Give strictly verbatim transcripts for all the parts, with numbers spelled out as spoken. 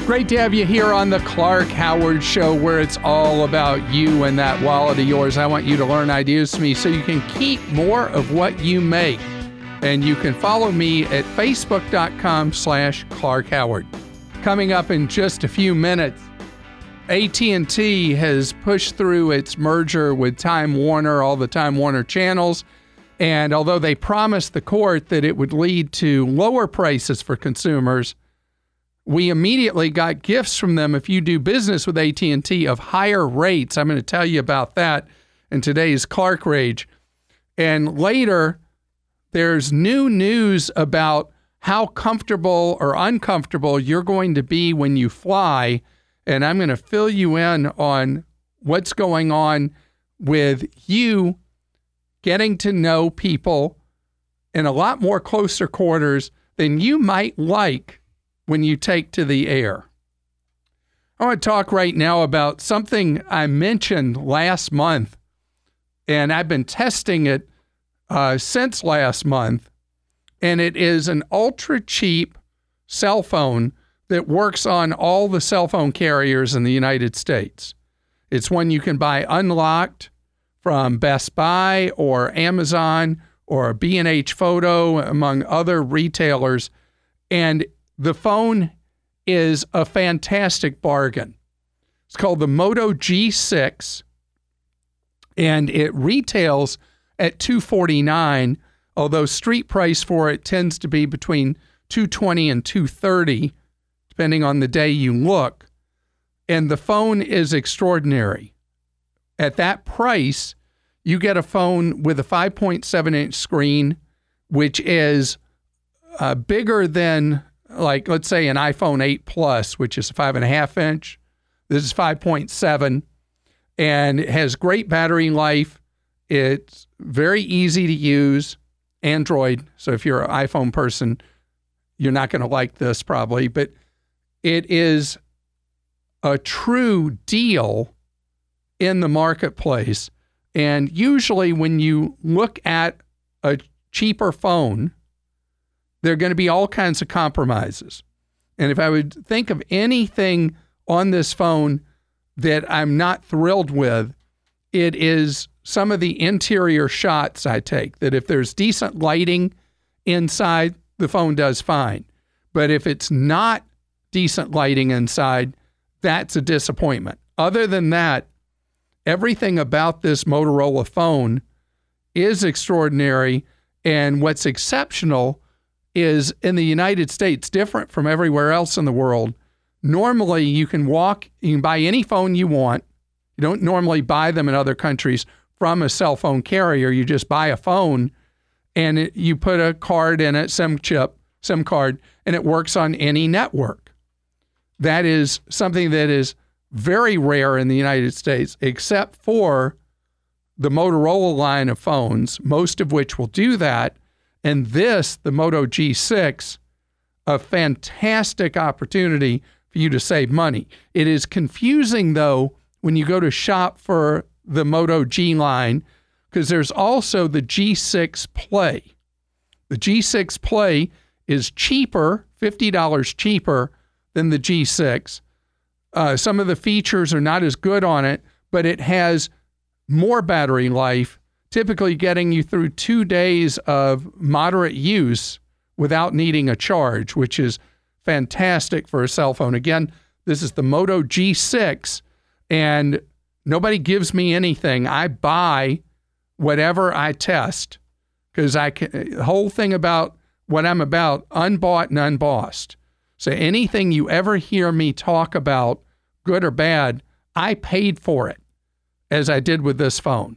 Great to have you here on the Clark Howard Show, where it's all about you and that wallet of yours. I want you to learn ideas from me so you can keep more of what you make. And you can follow me at facebook.com slash Clark Howard. Coming up in just a few minutes, A T and T has pushed through its merger with Time Warner, all the Time Warner channels. And although they promised the court that it would lead to lower prices for consumers, we immediately got gifts from them if you do business with A T and T of higher rates. I'm going to tell you about that in today's Clark Rage. And later, there's new news about how comfortable or uncomfortable you're going to be when you fly. And I'm going to fill you in on what's going on with you getting to know people in a lot more closer quarters than you might like when you take to the air. I want to talk right now about something I mentioned last month, and I've been testing it uh, since last month, and it is an ultra-cheap cell phone that works on all the cell phone carriers in the United States. It's one you can buy unlocked from Best Buy or Amazon or B and H Photo, among other retailers, and the phone is a fantastic bargain. It's called the Moto G six, and it retails at two hundred forty-nine dollars, although street price for it tends to be between two hundred twenty dollars and two hundred thirty dollars, depending on the day you look. And the phone is extraordinary. At that price, you get a phone with a five point seven inch screen, which is uh, bigger than, like, let's say an iPhone eight Plus, which is a five and a half inch. This is five point seven, and it has great battery life. It's very easy to use. Android, so if you're an iPhone person, you're not going to like this probably, but it is a true deal in the marketplace. And usually when you look at a cheaper phone, there are going to be all kinds of compromises. And if I would think of anything on this phone that I'm not thrilled with, it is some of the interior shots I take, that if there's decent lighting inside, the phone does fine. But if it's not decent lighting inside, that's a disappointment. Other than that, everything about this Motorola phone is extraordinary. And what's exceptional is in the United States, different from everywhere else in the world. Normally, you can walk, you can buy any phone you want. You don't normally buy them in other countries from a cell phone carrier. You just buy a phone and it, you put a card in it, SIM chip, SIM card, and it works on any network. That is something that is very rare in the United States, except for the Motorola line of phones, most of which will do that. And this, the Moto G six, a fantastic opportunity for you to save money. It is confusing, though, when you go to shop for the Moto G line, because there's also the G six Play. The G six Play is cheaper, fifty dollars cheaper than the G six. Uh, some of the features are not as good on it, but it has more battery life, typically getting you through two days of moderate use without needing a charge, which is fantastic for a cell phone. Again, this is the Moto G six, and nobody gives me anything. I buy whatever I test, because I can, the whole thing about what I'm about, unbought and unbossed. So anything you ever hear me talk about, good or bad, I paid for it, as I did with this phone.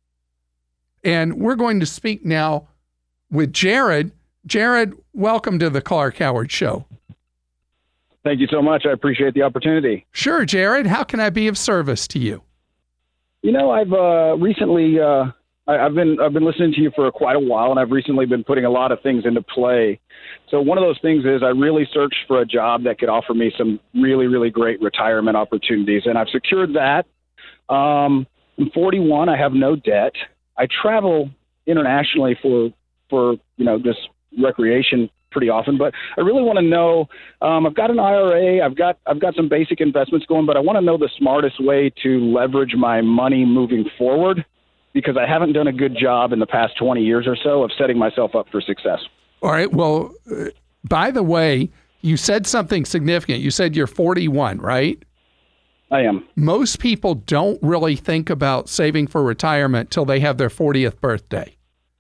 And we're going to speak now with Jared. Jared, welcome to the Clark Howard Show. Thank you so much. I appreciate the opportunity. Sure, Jared. How can I be of service to you? You know, I've uh, recently uh, I, I've been I've been listening to you for quite a while, and I've recently been putting a lot of things into play. So one of those things is I really searched for a job that could offer me some really, really great retirement opportunities, and I've secured that. Um, I'm forty-one. I have no debt. I travel internationally for for you know just recreation pretty often, but I really want to know, um, I've got an I R A, I've got, I've got some basic investments going, but I want to know the smartest way to leverage my money moving forward, because I haven't done a good job in the past twenty years or so of setting myself up for success. All right. Well, uh, by the way, you said something significant. You said you're forty-one, right? I am. Most people don't really think about saving for retirement till they have their fortieth birthday.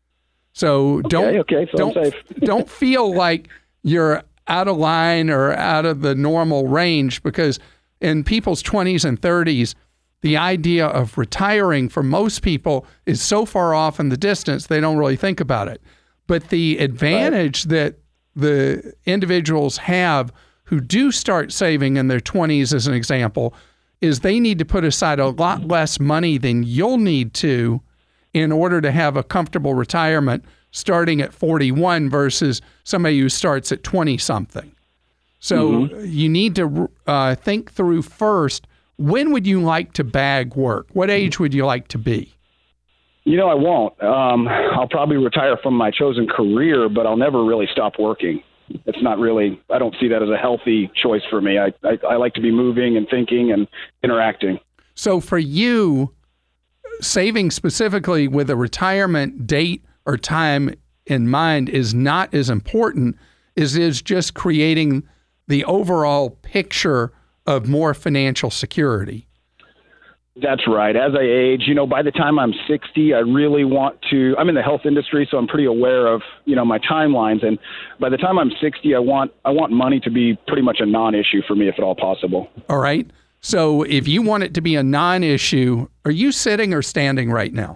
So okay, don't okay, so don't I'm safe. don't feel like you're out of line or out of the normal range, because in people's twenties and thirties, the idea of retiring for most people is so far off in the distance, they don't really think about it. But the advantage right. that the individuals have who do start saving in their twenties, as an example, is they need to put aside a lot less money than you'll need to in order to have a comfortable retirement starting at forty-one versus somebody who starts at twenty-something. So mm-hmm. you need to uh, think through first, when would you like to bag work? What age would you like to be? You know, I won't. Um, I'll probably retire from my chosen career, but I'll never really stop working. It's not really, I don't see that as a healthy choice for me. I, I, I like to be moving and thinking and interacting. So for you, saving specifically with a retirement date or time in mind is not as important as is just creating the overall picture of more financial security. That's right. As I age, you know, by the time I'm sixty, I really want to, I'm in the health industry, so I'm pretty aware of, you know, my timelines. And by the time I'm sixty, I want, I want money to be pretty much a non-issue for me, if at all possible. All right. So if you want it to be a non-issue, are you sitting or standing right now?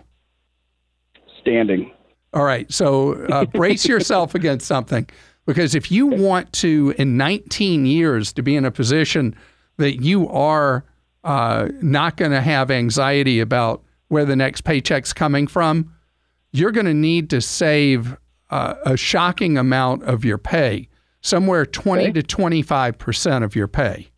Standing. All right. So uh, brace yourself against something, because if you want to, in nineteen years, to be in a position that you are uh, not going to have anxiety about where the next paycheck's coming from, you're going to need to save uh, a shocking amount of your pay, somewhere twenty okay. to twenty-five percent of your pay.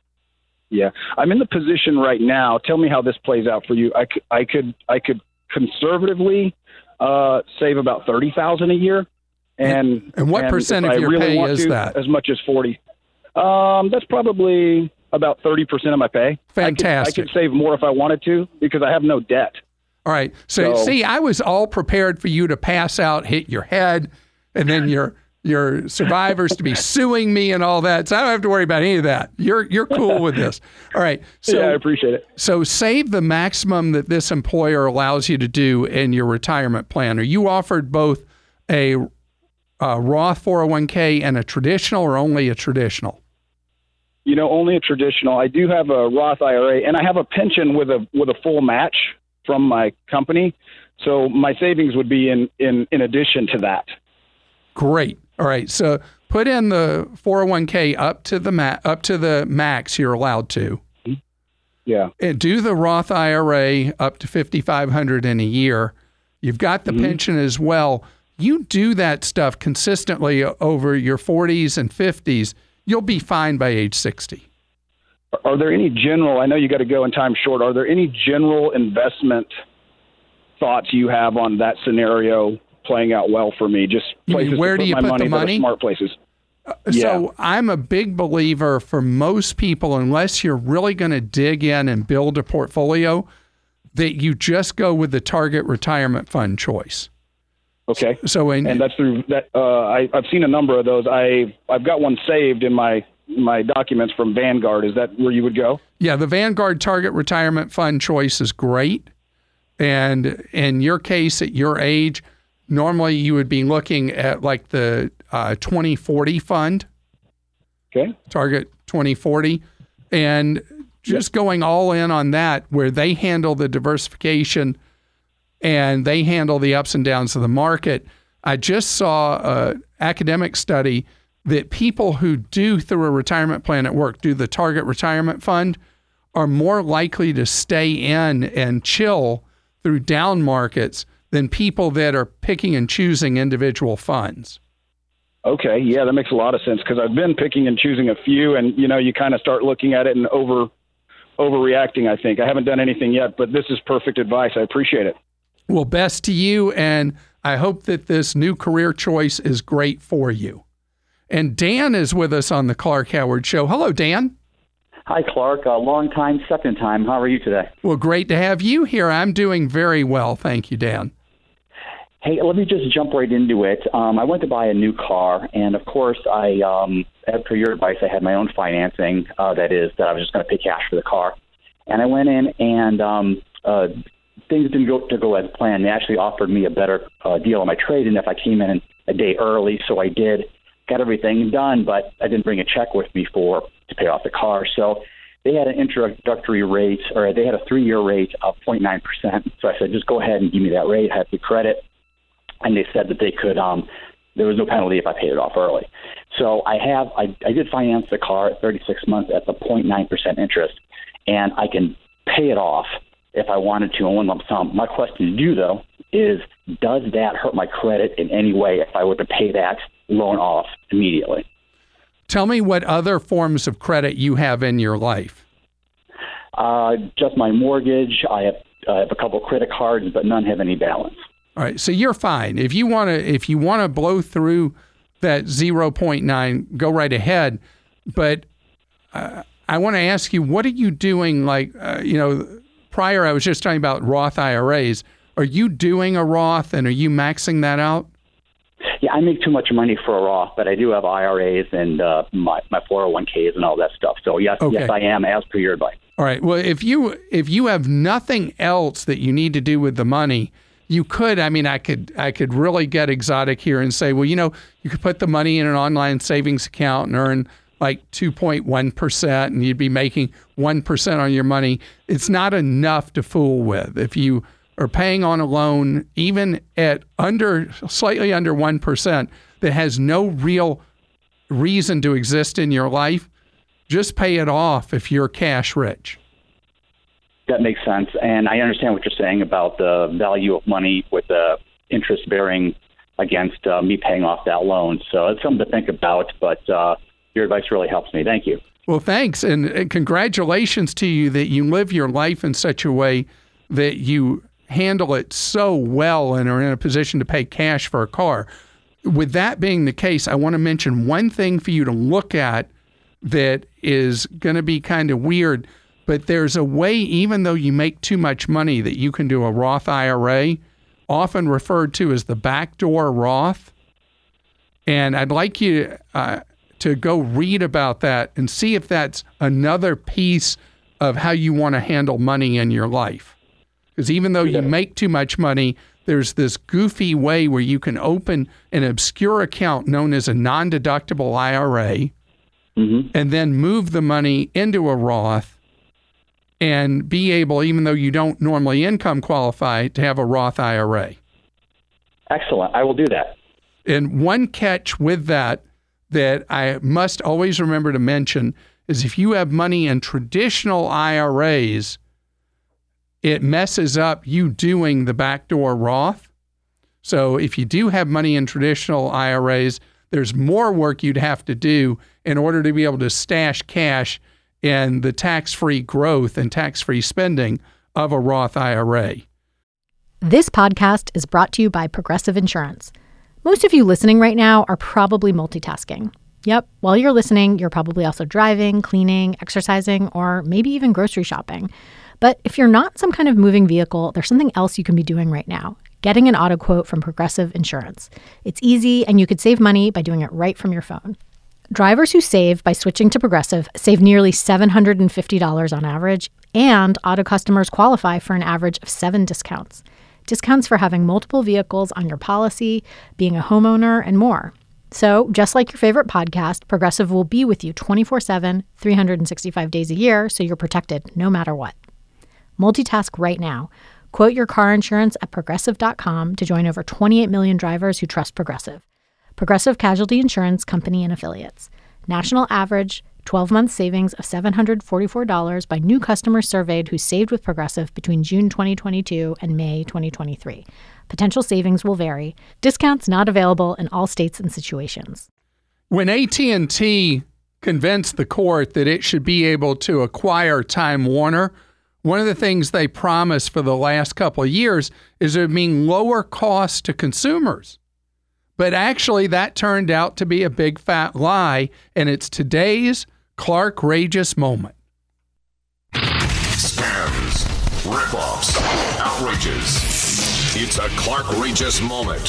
Yeah, I'm in the position right now. Tell me how this plays out for you. I could, I could, I could conservatively uh, save about thirty thousand a year, and and what and percent of your really pay is to, that? As much as forty. Um, that's probably about thirty percent of my pay. Fantastic. I could, I could save more if I wanted to, because I have no debt. All right. So, so see, I was all prepared for you to pass out, hit your head, and then your your survivors to be suing me and all that. So I don't have to worry about any of that. You're you're cool with this. All right. So, yeah, I appreciate it. So save the maximum that this employer allows you to do in your retirement plan. Are you offered both a, a Roth four oh one k and a traditional, or only a traditional? You know, only a traditional. I do have a Roth I R A, and I have a pension with a with a full match from my company. So my savings would be in, in, in addition to that. Great. All right. So put in the four oh one k up to the ma- up to the max you're allowed to. Yeah. And do the Roth I R A up to fifty-five hundred dollars in a year. You've got the mm-hmm. pension as well. You do that stuff consistently over your forties and fifties, you'll be fine by age sixty. Are there any general, I know you got to go in time short, are there any general investment thoughts you have on that scenario playing out well for me? Just places where to do you put my put money, the money? That are smart places. Uh, yeah. So I'm a big believer, for most people, unless you're really going to dig in and build a portfolio, that you just go with the target retirement fund choice. Okay. So in, and that's through that. Uh, I, I've seen a number of those. I I've got one saved in my my documents from Vanguard. Is that where you would go? Yeah, the Vanguard Target Retirement Fund choice is great. And in your case, at your age, normally you would be looking at like the uh, twenty forty fund. Okay. Target twenty forty. And just yep. going all in on that, where they handle the diversification and they handle the ups and downs of the market. I just saw an academic study that people who do through a retirement plan at work, do the target retirement fund, are more likely to stay in and chill through down markets than people that are picking and choosing individual funds. Okay, yeah, that makes a lot of sense, because I've been picking and choosing a few, and you know, you kind of start looking at it and over overreacting, I think. I haven't done anything yet, but this is perfect advice. I appreciate it. Well, best to you, and I hope that this new career choice is great for you. And Dan is with us on the Clark Howard Show. Hello, Dan. Hi, Clark. Uh, long time, second time. How are you today? Well, great to have you here. I'm doing very well. Thank you, Dan. Hey, let me just jump right into it. Um, I went to buy a new car, and of course, I, um, as per your advice, I had my own financing. Uh, that is, that I was just going to pay cash for the car. And I went in, and um, uh, things didn't go to go as planned. They actually offered me a better uh, deal on my trade-in if I came in a day early. So I did, got everything done, but I didn't bring a check with me for to pay off the car. So they had an introductory rate, or they had a three-year rate of zero point nine percent. So I said, just go ahead and give me that rate. I have the credit. And they said that they could, um, there was no penalty if I paid it off early. So I have, I, I did finance the car at thirty-six months at the zero point nine percent interest, and I can pay it off if I wanted to in one lump sum. My question to you, though, is does that hurt my credit in any way if I were to pay that loan off immediately? Tell me what other forms of credit you have in your life. Uh, just my mortgage. I have, I have a couple of credit cards, but none have any balance. All right, so you're fine. If you want to, if you want to blow through that zero point nine, go right ahead. But uh, I want to ask you, what are you doing? Like, uh, you know, prior I was just talking about Roth I R As. Are you doing a Roth, and are you maxing that out? Yeah, I make too much money for a Roth, but I do have I R As and uh, my my four oh one k's and all that stuff. So yes, okay. yes, I am, as per your advice. All right. Well, if you if you have nothing else that you need to do with the money, you could, I mean, I could I could really get exotic here and say, well, you know, you could put the money in an online savings account and earn like two point one percent, and you'd be making one percent on your money. It's not enough to fool with. If you are paying on a loan, even at under slightly under one percent, that has no real reason to exist in your life, just pay it off if you're cash rich. That makes sense. And I understand what you're saying about the value of money with the interest bearing against uh, me paying off that loan. So it's something to think about, but uh, your advice really helps me. Thank you. Well, thanks. And, and congratulations to you that you live your life in such a way that you handle it so well and are in a position to pay cash for a car. With that being the case, I want to mention one thing for you to look at that is going to be kind of weird. But there's a way, even though you make too much money, that you can do a Roth I R A, often referred to as the backdoor Roth. And I'd like you uh, to go read about that and see if that's another piece of how you want to handle money in your life. Because even though you make too much money, there's this goofy way where you can open an obscure account known as a non-deductible I R A, mm-hmm. and then move the money into a Roth, and be able, even though you don't normally income qualify, to have a Roth I R A. Excellent. I will do that. And one catch with that that I must always remember to mention is if you have money in traditional I R As, it messes up you doing the backdoor Roth. So if you do have money in traditional I R As, there's more work you'd have to do in order to be able to stash cash and the tax-free growth and tax-free spending of a Roth I R A. This podcast is brought to you by Progressive Insurance. Most of you listening right now are probably multitasking. Yep, while you're listening, you're probably also driving, cleaning, exercising, or maybe even grocery shopping. But if you're not some kind of moving vehicle, there's something else you can be doing right now. Getting an auto quote from Progressive Insurance. It's easy, and you could save money by doing it right from your phone. Drivers who save by switching to Progressive save nearly seven hundred fifty dollars on average, and auto customers qualify for an average of seven discounts. Discounts for having multiple vehicles on your policy, being a homeowner, and more. So, just like your favorite podcast, Progressive will be with you twenty-four seven, three hundred sixty-five days a year, so you're protected no matter what. Multitask right now. Quote your car insurance at Progressive dot com to join over twenty-eight million drivers who trust Progressive. Progressive Casualty Insurance Company and Affiliates. National average twelve-month savings of seven hundred forty-four dollars by new customers surveyed who saved with Progressive between June twenty twenty-two and May twenty twenty-three. Potential savings will vary. Discounts not available in all states and situations. When A T and T convinced the court that it should be able to acquire Time Warner, one of the things they promised for the last couple of years is it would mean lower costs to consumers. But actually, that turned out to be a big fat lie, and it's today's Clark-rageous moment. Scams, rip-offs, outrages. It's a Clark-rageous moment.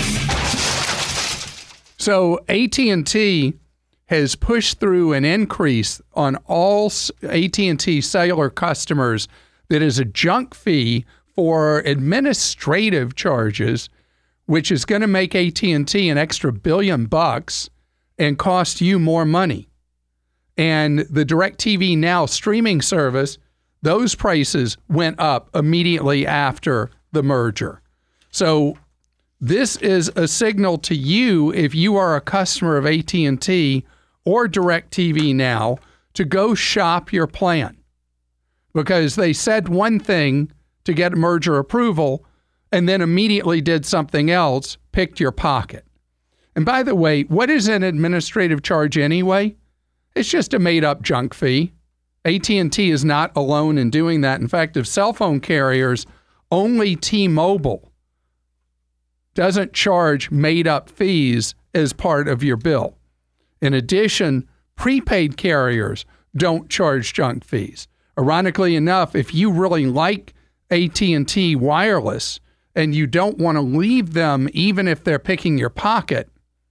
So A T and T has pushed through an increase on all A T and T cellular customers that is a junk fee for administrative charges, which is going to make A T and T an extra billion bucks and cost you more money. And the DirecTV Now streaming service, those prices went up immediately after the merger. So this is a signal to you, if you are a customer of A T and T or DirecTV Now, to go shop your plan. Because they said one thing to get merger approval and then immediately did something else, picked your pocket. And by the way, what is an administrative charge anyway? It's just a made-up junk fee. A T and T is not alone in doing that. In fact, of cell phone carriers, only T-Mobile doesn't charge made-up fees as part of your bill. In addition, prepaid carriers don't charge junk fees. Ironically enough, if you really like A T and T Wireless and you don't want to leave them even if they're picking your pocket,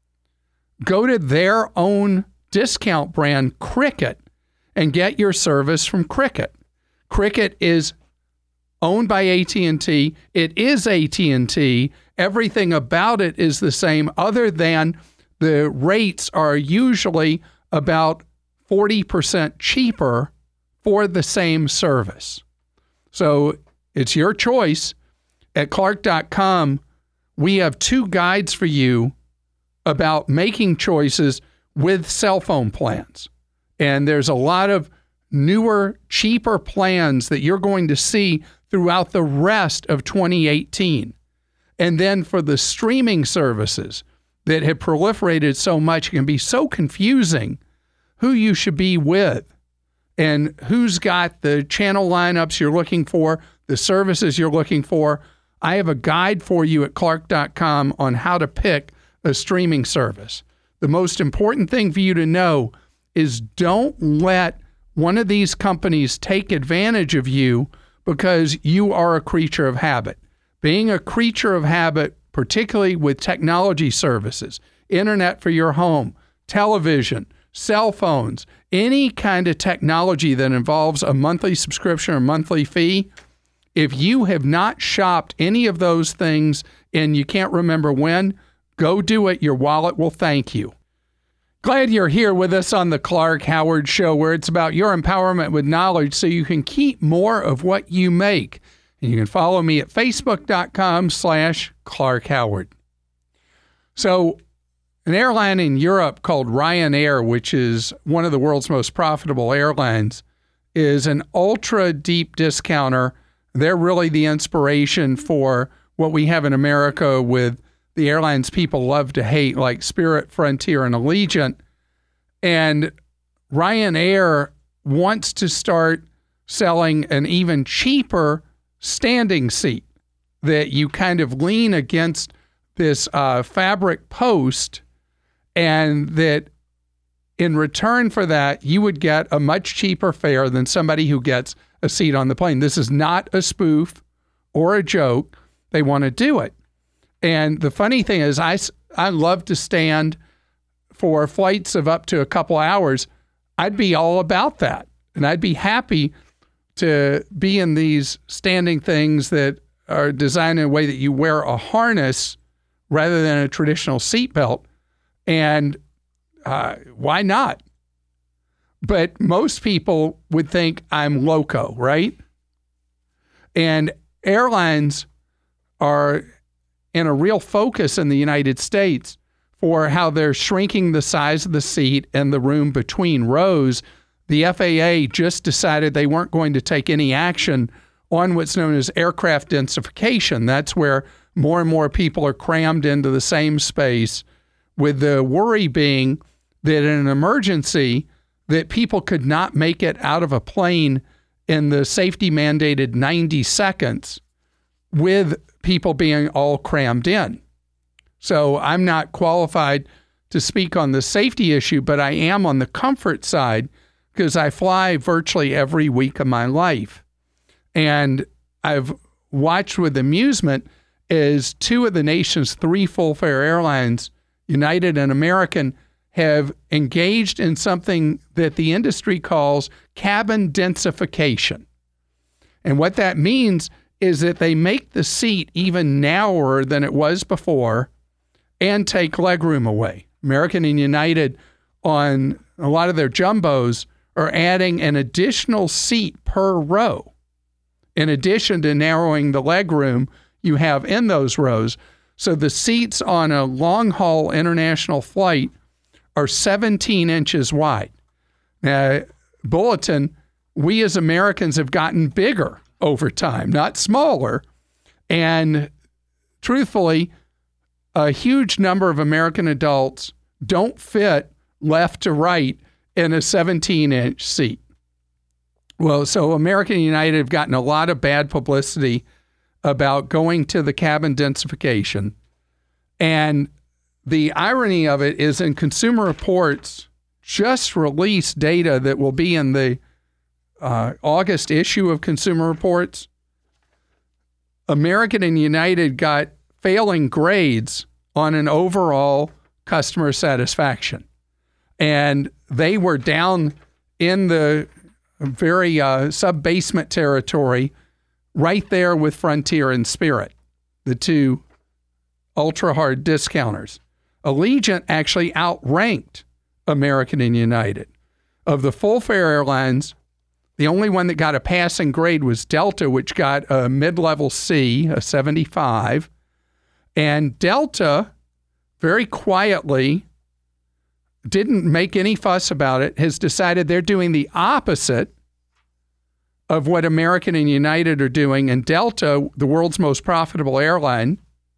go to their own discount brand, Cricket, and get your service from Cricket. Cricket is owned by A T and T. It is A T and T. Everything about it is the same, other than the rates are usually about forty percent cheaper for the same service. So it's your choice. At Clark dot com, we have two guides for you about making choices with cell phone plans. And there's a lot of newer, cheaper plans that you're going to see throughout the rest of twenty eighteen. And then for the streaming services that have proliferated so much, it can be so confusing who you should be with and who's got the channel lineups you're looking for, the services you're looking for. I have a guide for you at Clark dot com on how to pick a streaming service. The most important thing for you to know is don't let one of these companies take advantage of you because you are a creature of habit. Being a creature of habit, particularly with technology services, internet for your home, television, cell phones, any kind of technology that involves a monthly subscription or monthly fee, if you have not shopped any of those things and you can't remember when, go do it. Your wallet will thank you. Glad you're here with us on the Clark Howard Show, where it's about your empowerment with knowledge so you can keep more of what you make. And you can follow me at facebook.com slash Clark Howard. So an airline in Europe called Ryanair, which is one of the world's most profitable airlines, is an ultra deep discounter. They're really the inspiration for what we have in America with the airlines people love to hate, like Spirit, Frontier, and Allegiant. And Ryanair wants to start selling an even cheaper standing seat that you kind of lean against this uh, fabric post, and that in return for that, you would get a much cheaper fare than somebody who gets a seat on the plane. This is not a spoof or a joke. They want to do it. And the funny thing is, I, I love to stand for flights of up to a couple hours. I'd be all about that. And I'd be happy to be in these standing things that are designed in a way that you wear a harness rather than a traditional seatbelt. And uh, why not? But most people would think I'm loco, right? And airlines are in a real focus in the United States for how they're shrinking the size of the seat and the room between rows. The F A A just decided they weren't going to take any action on what's known as aircraft densification. That's where more and more people are crammed into the same space, with the worry being that in an emergency, that people could not make it out of a plane in the safety mandated ninety seconds with people being all crammed in. So I'm not qualified to speak on the safety issue, but I am on the comfort side because I fly virtually every week of my life. And I've watched with amusement as two of the nation's three full-fare airlines, United and American, have engaged in something that the industry calls cabin densification. And what that means is that they make the seat even narrower than it was before and take legroom away. American and United, on a lot of their jumbos, are adding an additional seat per row, in addition to narrowing the legroom you have in those rows. So the seats on a long-haul international flight are seventeen inches wide. Now, Bulletin, we as Americans have gotten bigger over time, not smaller. And truthfully, a huge number of American adults don't fit left to right in a seventeen-inch seat. Well, so American and United have gotten a lot of bad publicity about going to the cabin densification. And the irony of it is, in Consumer Reports just released data that will be in the uh, August issue of Consumer Reports. American and United got failing grades on an overall customer satisfaction. And they were down in the very uh, sub-basement territory, right there with Frontier and Spirit, the two ultra-hard discounters. Allegiant actually outranked American and United. Of the full-fare airlines, the only one that got a passing grade was Delta, which got a mid-level C, a seventy-five. And Delta, very quietly, didn't make any fuss about it, has decided they're doing the opposite of what American and United are doing. And Delta, the world's most profitable airline,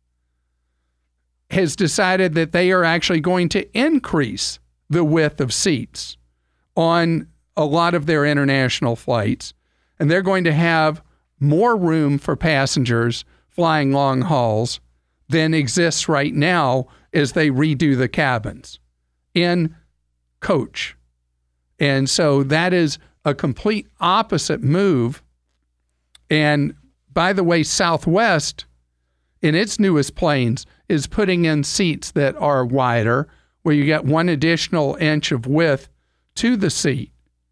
has decided that they are actually going to increase the width of seats on a lot of their international flights. And they're going to have more room for passengers flying long hauls than exists right now as they redo the cabins in coach. And so that is a complete opposite move. And by the way, Southwest, in its newest planes, is putting in seats that are wider, where you get one additional inch of width to the seat.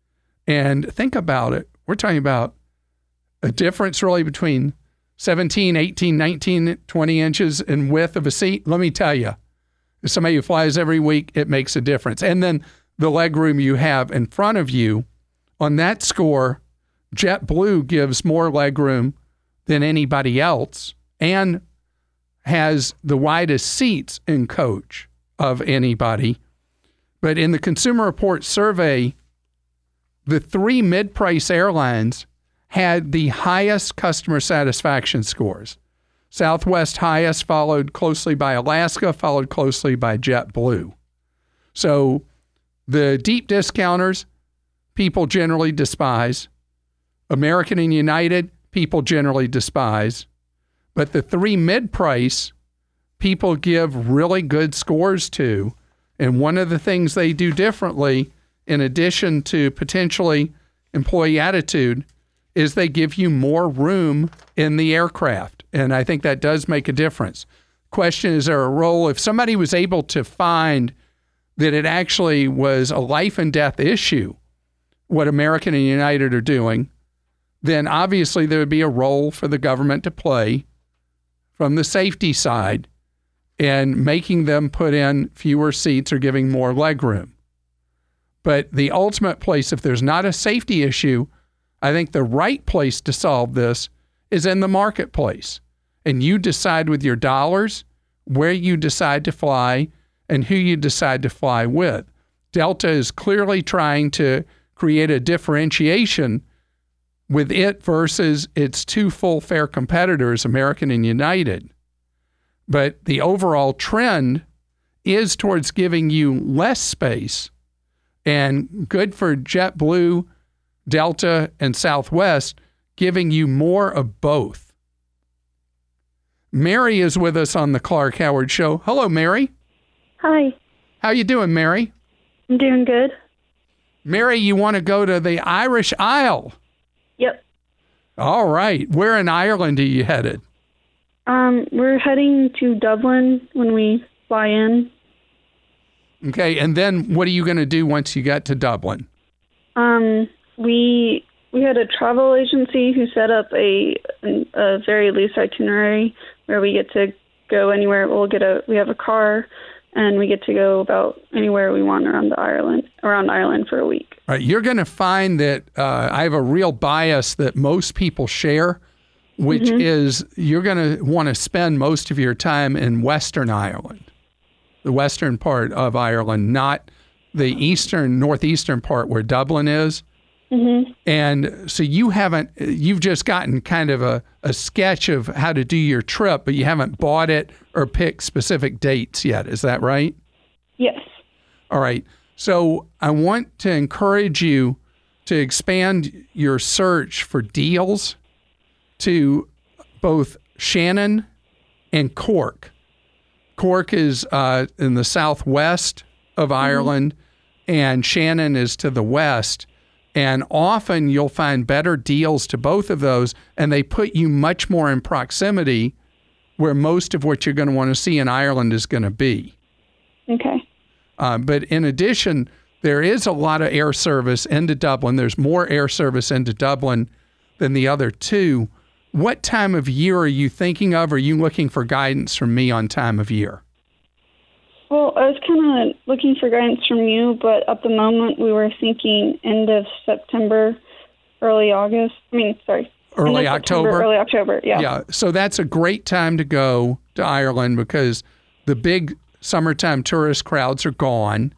And think about it. We're talking about a difference really between seventeen, eighteen, nineteen, twenty inches in width of a seat. Let me tell you, as somebody who flies every week, it makes a difference. And then the legroom you have in front of you, on that score, JetBlue gives more legroom than anybody else and has the widest seats in coach of anybody. But in the Consumer Reports survey, the three mid-price airlines had the highest customer satisfaction scores. Southwest highest, followed closely by Alaska, followed closely by JetBlue. So the deep discounters, people generally despise. American and United, people generally despise. But the three mid-price, people give really good scores to. And one of the things they do differently, in addition to potentially employee attitude, is they give you more room in the aircraft. And I think that does make a difference. Question, is there a role? If somebody was able to find that it actually was a life and death issue, what American and United are doing, then obviously there would be a role for the government to play from the safety side and making them put in fewer seats or giving more legroom. But the ultimate place, if there's not a safety issue, I think the right place to solve this is in the marketplace. And you decide with your dollars where you decide to fly and who you decide to fly with. Delta is clearly trying to create a differentiation with it versus its two full-fare competitors, American and United. But the overall trend is towards giving you less space, and good for JetBlue, Delta, and Southwest, giving you more of both. Mary is with us on the Clark Howard Show. Hello, Mary. Hi. How you doing, Mary? I'm doing good. Mary, you want to go to the Irish Isle? Yep. All right. Where in Ireland are you headed? Um, we're heading to Dublin when we fly in. Okay, and then what are you going to do once you get to Dublin? Um, we we had a travel agency who set up a a very loose itinerary where we get to go anywhere. We'll get a we have a car, and we get to go about anywhere we want around the Ireland around Ireland for a week. All right, you're going to find that uh, I have a real bias that most people share, which mm-hmm. is you're going to want to spend most of your time in Western Ireland, the western part of Ireland, not the eastern, northeastern part where Dublin is. Mm-hmm. And so you haven't, you've just gotten kind of a, a sketch of how to do your trip, but you haven't bought it or picked specific dates yet. Is that right? Yes. All right. So I want to encourage you to expand your search for deals to both Shannon and Cork. Cork is uh, in the southwest of Ireland, mm-hmm. and Shannon is to the west. And often you'll find better deals to both of those, and they put you much more in proximity where most of what you're going to want to see in Ireland is going to be. Okay. Uh, but in addition, there is a lot of air service into Dublin. There's more air service into Dublin than the other two. What time of year are you thinking of? Are you looking for guidance from me on time of year? Well, I was kind of looking for guidance from you, but at the moment we were thinking end of September, early August. I mean, sorry. Early October? September, early October, yeah. Yeah, so that's a great time to go to Ireland because the big summertime tourist crowds are gone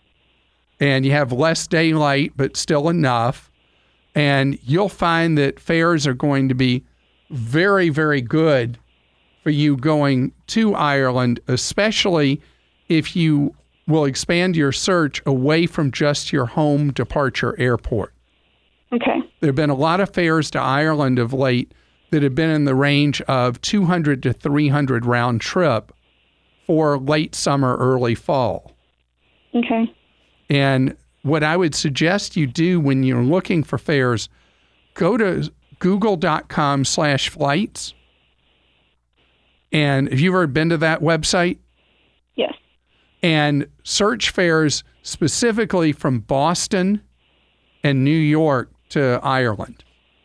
and you have less daylight, but still enough. And you'll find that fares are going to be very, very good for you going to Ireland, especially if you will expand your search away from just your home departure airport. Okay. There have been a lot of fares to Ireland of late that have been in the range of two hundred to three hundred round trip for late summer, early fall. Okay. And what I would suggest you do when you're looking for fares, go to google.com slash flights. And have you ever been to that website? Yes. And search fares specifically from Boston and New York to Ireland.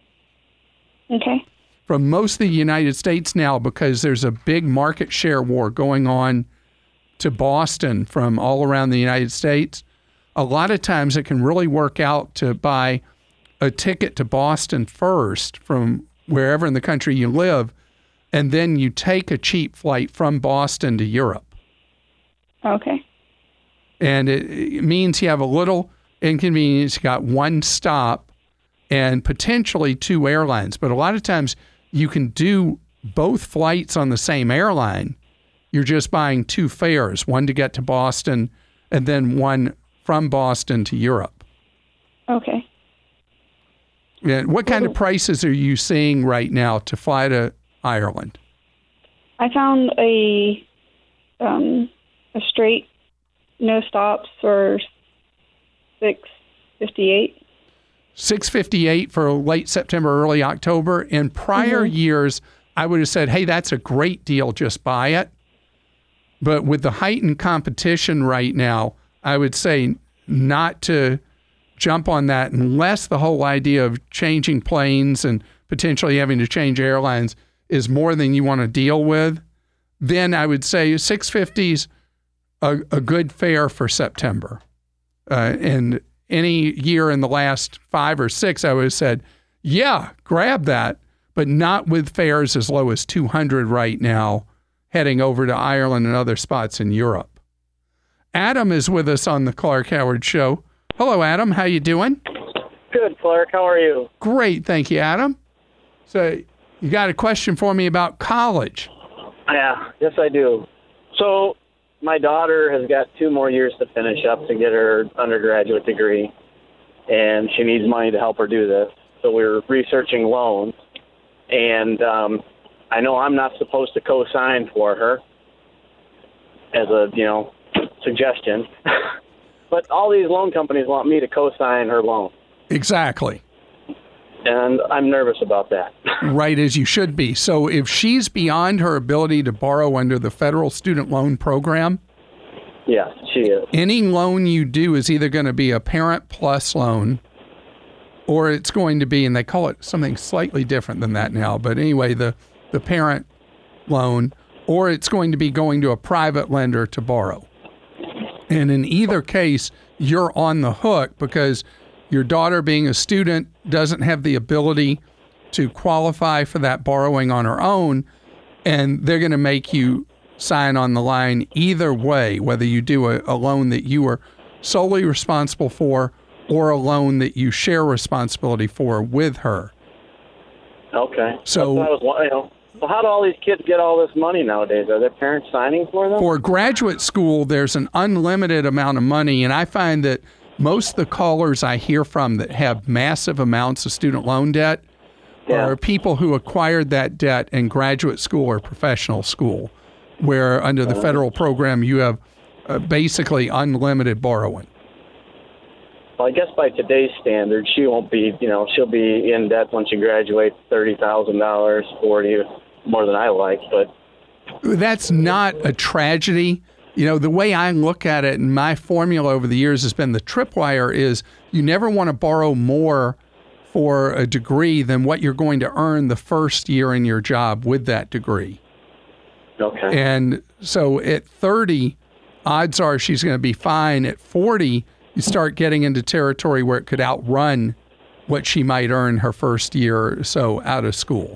Okay. From most of the United States now, because there's a big market share war going on to Boston from all around the United States. A lot of times it can really work out to buy a ticket to Boston first from wherever in the country you live, and then you take a cheap flight from Boston to Europe. Okay. And it, it means you have a little inconvenience. You got one stop and potentially two airlines. But a lot of times you can do both flights on the same airline. You're just buying two fares, one to get to Boston and then one from Boston to Europe. Okay. And what kind of prices are you seeing right now to fly to Ireland? I found a um, a straight, no stops for six fifty-eight. six fifty-eight for late September, early October. In prior mm-hmm. years, I would have said, hey, that's a great deal, just buy it. But with the heightened competition right now, I would say not to jump on that unless the whole idea of changing planes and potentially having to change airlines is more than you want to deal with. Then I would say six fifty is a, a good fare for September. Uh, and any year in the last five or six, I would have said, yeah, grab that, but not with fares as low as two hundred right now, heading over to Ireland and other spots in Europe. Adam is with us on the Clark Howard Show. Hello, Adam. How you doing? Good, Clark. How are you? Great. Thank you, Adam. So you got a question for me about college? Yeah, yes, I do. So my daughter has got two more years to finish up to get her undergraduate degree, and she needs money to help her do this. So we're researching loans, and um, I know I'm not supposed to co-sign for her as a, you know, suggestion. But all these loan companies want me to co-sign her loan. Exactly. And I'm nervous about that. Right, as you should be. So if she's beyond her ability to borrow under the federal student loan program, yes, she is. Any loan you do is either going to be a Parent Plus loan, or it's going to be, and they call it something slightly different than that now, but anyway, the, the parent loan, or it's going to be going to a private lender to borrow. And in either case, you're on the hook because your daughter, being a student, doesn't have the ability to qualify for that borrowing on her own, and they're going to make you sign on the line either way, whether you do a, a loan that you are solely responsible for or a loan that you share responsibility for with her. Okay. So, That's what I was, you know, so how do all these kids get all this money nowadays? Are their parents signing for them? For graduate school, there's an unlimited amount of money, and I find that most of the callers I hear from that have massive amounts of student loan debt yeah. are people who acquired that debt in graduate school or professional school, where under the federal program you have uh, basically unlimited borrowing. Well, I guess by today's standards, she won't be, you know, she'll be in debt once she graduates thirty thousand dollars, forty dollars, more than I like, but... That's not a tragedy. You know, the way I look at it, and my formula over the years has been the tripwire is you never want to borrow more for a degree than what you're going to earn the first year in your job with that degree. Okay. And so at thirty, odds are she's going to be fine. At forty, you start getting into territory where it could outrun what she might earn her first year or so out of school.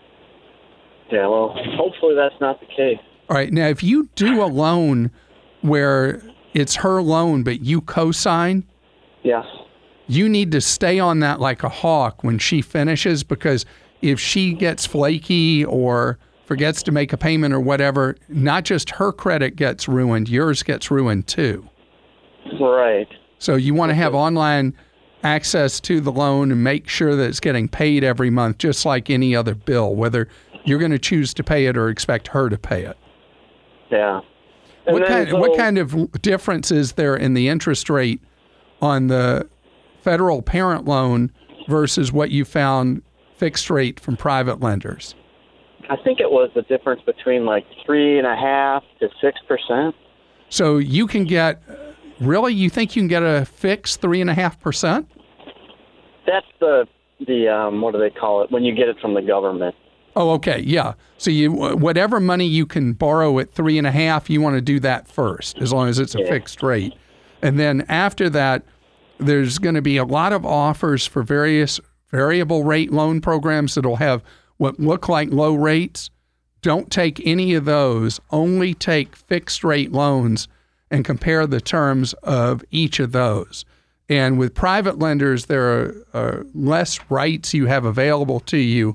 Yeah, well, hopefully that's not the case. All right. Now, if you do a loan where it's her loan, but you co-sign, yes, you need to stay on that like a hawk when she finishes, because if she gets flaky or forgets to make a payment or whatever, not just her credit gets ruined, yours gets ruined too. Right. So you want to have online access to the loan and make sure that it's getting paid every month, just like any other bill, whether you're going to choose to pay it or expect her to pay it. Yeah. And what kind, so, what kind of difference is there in the interest rate on the federal parent loan versus what you found fixed rate from private lenders? I think it was the difference between like three and a half to six percent. So you can get, really, you think you can get a fixed three and a half percent? That's the the um, what do they call it when you get it from the government? Oh, okay, yeah. So you, whatever money you can borrow at three and a half, you want to do that first, as long as it's a yeah. fixed rate. And then after that, there's going to be a lot of offers for various variable rate loan programs that'll have what look like low rates. Don't take any of those. Only take fixed rate loans and compare the terms of each of those. And with private lenders, there are, are less rights you have available to you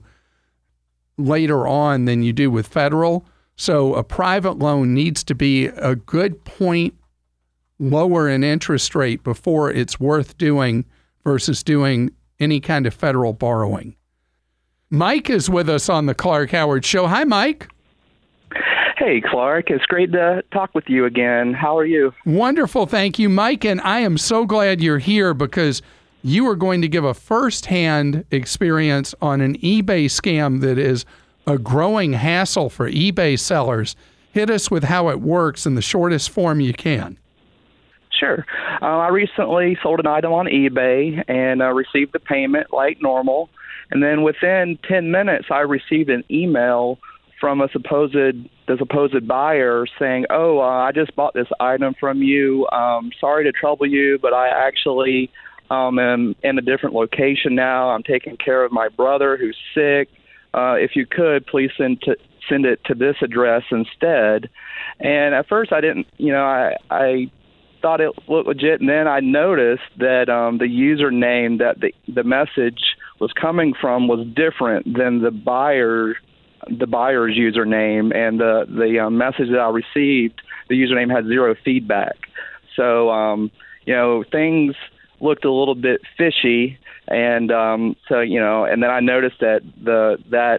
later on than you do with federal. So a private loan needs to be a good point lower in interest rate before it's worth doing versus doing any kind of federal borrowing. Mike is with us on the Clark Howard Show. Hi, Mike. Hey, Clark. It's great to talk with you again. How are you? Wonderful. Thank you, Mike. And I am so glad you're here because you are going to give a firsthand experience on an eBay scam that is a growing hassle for eBay sellers. Hit us with how it works in the shortest form you can. Sure. Uh, I recently sold an item on eBay and uh, received the payment like normal. And then within ten minutes, I received an email from a supposed the supposed buyer saying, oh, uh, I just bought this item from you. Um, sorry to trouble you, but I actually um, am in a different location now. I'm taking care of my brother who's sick. Uh, if you could, please send to, send it to this address instead. And at first I didn't, you know, I, I thought it looked legit. And then I noticed that um, the username that the, the message was coming from was different than the buyer the buyer's username, and the the uh, message that I received, the username had zero feedback. So, um, you know, things looked a little bit fishy, and um, so, you know, and then I noticed that the that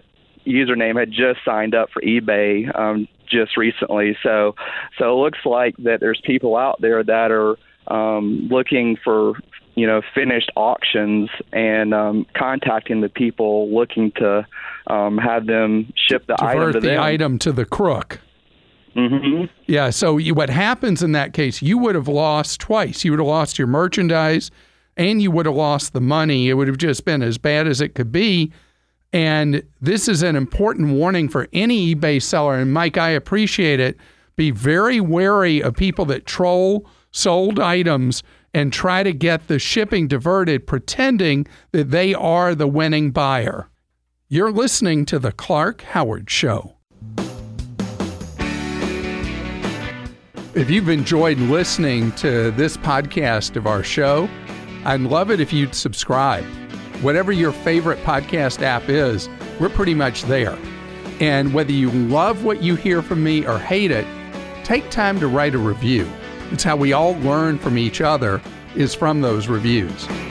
username had just signed up for eBay um, just recently. So, so it looks like that there's people out there that are um, looking for, you know, finished auctions and um, contacting the people looking to um, have them ship the item to them. Divert the item to the crook. Mm-hmm. Yeah, so you, what happens in that case, you would have lost twice. You would have lost your merchandise and you would have lost the money. It would have just been as bad as it could be. And this is an important warning for any eBay seller. And Mike, I appreciate it. Be very wary of people that troll sold items and try to get the shipping diverted, pretending that they are the winning buyer. You're listening to The Clark Howard Show. If you've enjoyed listening to this podcast of our show, I'd love it if you'd subscribe. Whatever your favorite podcast app is, we're pretty much there. And whether you love what you hear from me or hate it, take time to write a review. It's how we all learn from each other, is from those reviews.